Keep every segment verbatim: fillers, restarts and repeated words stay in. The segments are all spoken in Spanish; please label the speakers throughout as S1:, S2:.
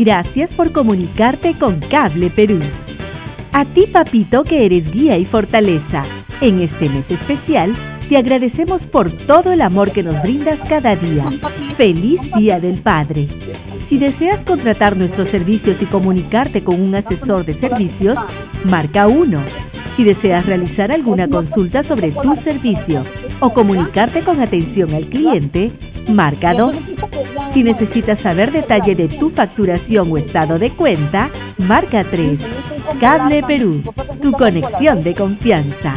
S1: Gracias por comunicarte con Cable Perú. A ti, papito, que eres guía y fortaleza, en este mes especial, te agradecemos por todo el amor que nos brindas cada día. ¡Feliz Día del Padre! Si deseas contratar nuestros servicios y comunicarte con un asesor de servicios, marca uno. Si deseas realizar alguna consulta sobre tu servicio o comunicarte con atención al cliente, marca dos. Si necesitas saber detalle de tu facturación o estado de cuenta, marca tres. Cable Perú, tu conexión de confianza.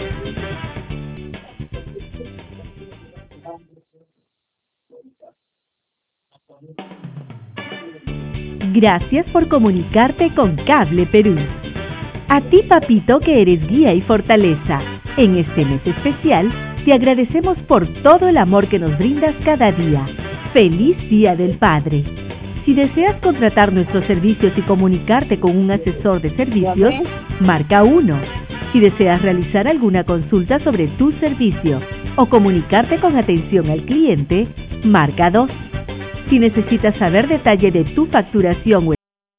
S1: Gracias por comunicarte con Cable Perú. A ti, papito, que eres guía y fortaleza, en este mes especial, te agradecemos por todo el amor que nos brindas cada día. ¡Feliz Día del Padre! Si deseas contratar nuestros servicios y comunicarte con un asesor de servicios, marca uno. Si deseas realizar alguna consulta sobre tu servicio o comunicarte con atención al cliente, marca dos. Si necesitas saber detalle de tu facturación o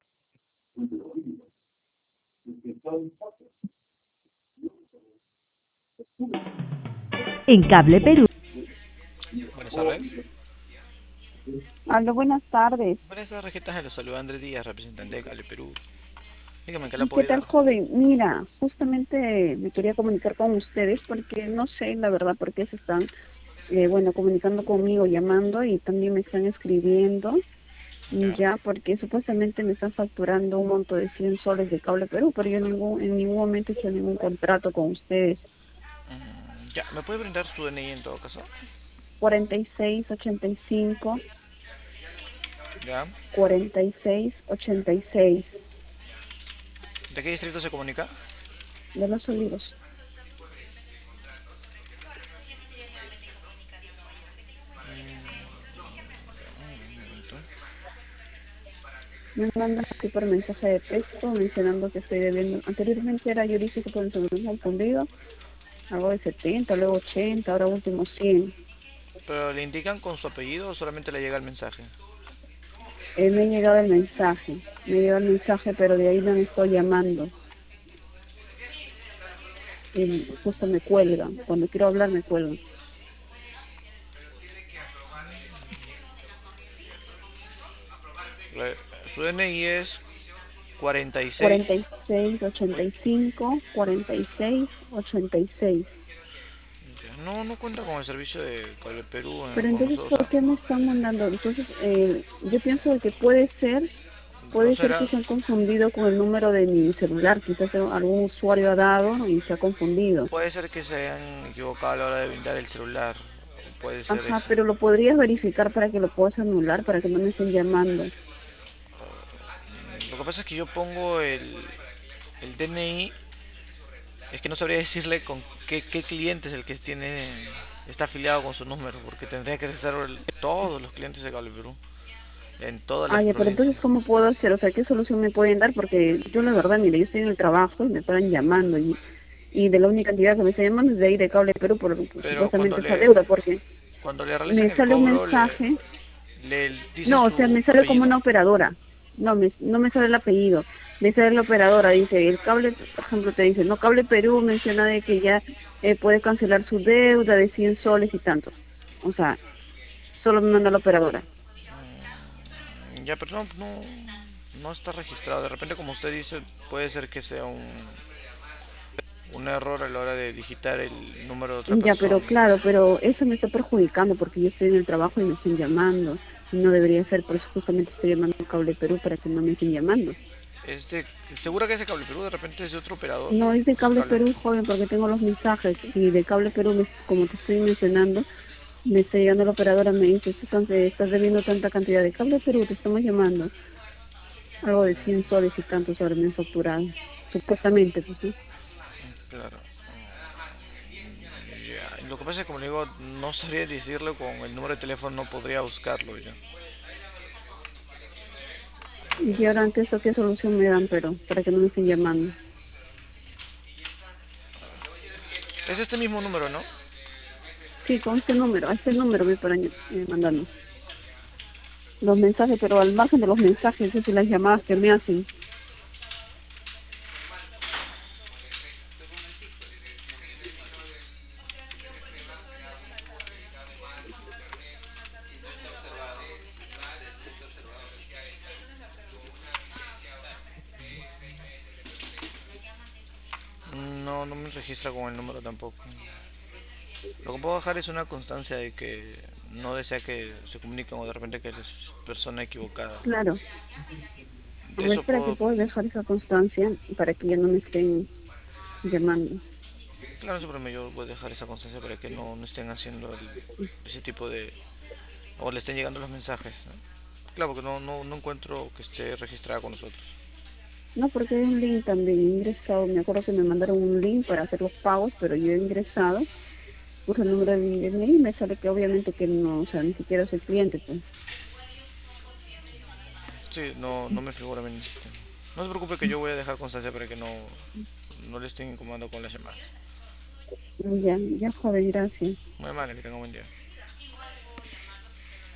S1: en Cable Perú.
S2: Buenas tardes.
S3: Aló, buenas tardes.
S2: Buenas tardes, ¿qué tal? Los saluda Andrés Díaz, representante de Cable Perú. Dígame, ¿en qué la
S3: ¿Y
S2: puedo
S3: qué tal,
S2: ayudar?
S3: joven? Mira, justamente me quería comunicar con ustedes porque no sé la verdad por qué se están, eh, bueno, comunicando conmigo, llamando y también me están escribiendo,
S2: Ya.
S3: ya, porque supuestamente me están facturando un monto de cien soles de Cable Perú, pero yo en ningún, en ningún momento he hecho ningún contrato con ustedes.
S2: Mm, ya, ¿me puede brindar su D N I en todo caso?
S3: cuarenta y seis ochenta y cinco,
S2: Ya.
S3: cuarenta y seis ochenta y seis
S2: ¿De qué distrito se comunica?
S3: de Los Olivos.
S2: Un momento.
S3: Me mandan así por mensaje de texto mencionando que estoy debiendo. Anteriormente era yo dije que por el segundo confundido, algo de setenta, luego ochenta, ahora último cien.
S2: ¿Pero le indican con su apellido o solamente le llega el mensaje?
S3: Eh, me ha llegado el mensaje, me ha llegado el mensaje, pero de ahí no me estoy llamando. Y justo me cuelgan, cuando quiero hablar me cuelgan.
S2: Le- Su D N I es cuarenta y seis.
S3: cuarenta y seis ochenta y cinco, cuarenta y seis ochenta y seis.
S2: Ya, No, no cuenta con el servicio de Cable Perú eh,
S3: Pero
S2: con
S3: entonces,
S2: nosotros. O
S3: ¿por
S2: sea,
S3: qué me están mandando? Entonces, eh, yo pienso de que puede ser
S2: no
S3: Puede ser
S2: será.
S3: que se han confundido con el número de mi celular, quizás algún usuario ha dado y se ha confundido.
S2: Puede ser que se hayan equivocado a la hora de brindar el celular. Puede ser
S3: Ajá,
S2: eso.
S3: pero lo podrías verificar para que lo puedas anular, para que no me estén llamando.
S2: Lo que pasa es que yo pongo el, el D N I. Es que no sabría decirle con qué, qué cliente es el que tiene está afiliado con su número, porque tendría que ser el- todos los clientes de Cable Perú, en todas
S3: Ah,
S2: las
S3: ya, pero entonces,
S2: provincias.
S3: ¿cómo puedo hacer? O sea, ¿qué solución me pueden dar? Porque yo la verdad, mire, yo estoy en el trabajo y me paran llamando y, y de la única cantidad que me están llamando es de ahí de Cable Perú por
S2: Pero cuando
S3: supuestamente esa
S2: le
S3: deuda, porque
S2: cuando le realizan
S3: me
S2: el
S3: sale un
S2: cobro le,
S3: mensaje.
S2: le dice
S3: No, o sea,
S2: su
S3: me sale como
S2: apellido.
S3: una operadora. No, me, no me sale el apellido. Me sale la operadora. Dice, el cable, por ejemplo, te dice, no, Cable Perú menciona de que ya eh, puede cancelar su deuda de cien soles y tantos. O sea, solo me manda la operadora.
S2: Ya, pero no, no, no está registrado. De repente, como usted dice, puede ser que sea un, un error a la hora de digitar el número de otra
S3: Ya, pero
S2: persona.
S3: claro, pero eso me está perjudicando porque yo estoy en el trabajo y me están llamando. Y no debería ser, por eso justamente estoy llamando a Cable Perú para que no me estén llamando.
S2: Este, ¿segura que es de Cable Perú? De repente es de otro operador.
S3: No, es de
S2: Es
S3: Cable
S2: Cable.
S3: Perú, joven, porque tengo los mensajes. Y de Cable Perú, me- como te estoy mencionando, me está llegando la operadora, me dice, "Estás can- eh, estás debiendo tanta cantidad de Cable Perú, te estamos llamando. Algo de cien soles y tantos ahora me han facturado. Supuestamente, pues sí.
S2: Claro. Ya, lo que pasa es que como le digo, no sabría decirlo con el número de teléfono, no podría buscarlo ya.
S3: Y ahora ante eso, ¿qué solución me dan, pero para que no me estén llamando?
S2: Es este mismo número, ¿no?
S3: Sí, con este número, a este número me paran eh, mandando. los mensajes, pero al margen de los mensajes, es las llamadas que me hacen.
S2: No, no me registra con el número tampoco. Lo que puedo dejar es una constancia de que no desea que se comuniquen o de repente que eres persona equivocada.
S3: Claro, a
S2: De
S3: ver,
S2: eso
S3: espera que
S2: puedo,
S3: puedo dejar esa constancia para que ya no me estén llamando.
S2: claro, siempre me yo voy a dejar esa constancia para que no, no estén haciendo el- ese tipo de, o le estén llegando los mensajes, ¿no? Claro, porque no, no, no encuentro que esté registrada con nosotros.
S3: No, porque hay un link también, he ingresado, me acuerdo que me mandaron un link para hacer los pagos, pero yo he ingresado, puse el número de mi D N I y me sale que obviamente que no, o sea, ni siquiera soy cliente, pues.
S2: Sí, no, no me figura bien en el sistema. No se preocupe que yo voy a dejar constancia para que no, no le estén incomodando con las llamadas.
S3: Ya, ya, joven, gracias.
S2: Muy amable, que tenga un buen día.